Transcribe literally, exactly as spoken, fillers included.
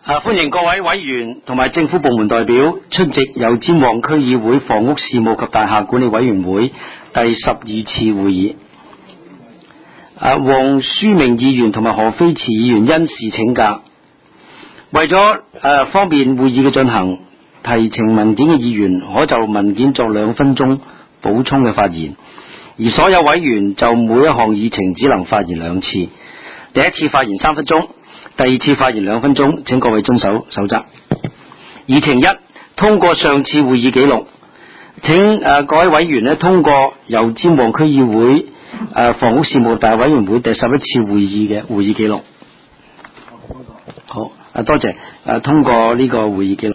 啊！歡迎各位委員同埋政府部門代表出席油尖旺區議會房屋事務及大廈管理委員會第十二次會議。啊，黃書明議員同埋何飛馳議員因事請假。為咗誒方便會議嘅進行，提呈文件嘅議員可就文件作兩分鐘補充嘅發言，而所有委員就每一項議程只能發言兩次。第一次發言三分鐘，第二次發言兩分鐘，請各位遵守守則。議程一，通過上次會議記錄，請誒、呃、各位委員咧通過油尖旺區議會誒、呃、房屋事務大委員會第十一次會議嘅會議記錄。好，啊多謝誒、啊、通過呢個會議記錄。